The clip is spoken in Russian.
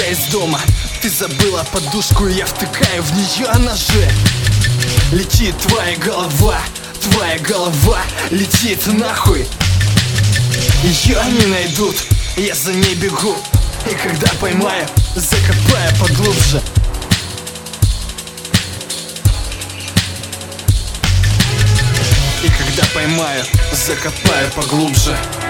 выходя из дома, ты забыла подушку, и я втыкаю в нее ножи. Летит твоя голова летит нахуй. Ее не найдут, я за ней бегу, и когда поймаю, закопаю поглубже. И когда поймаю, закопаю поглубже.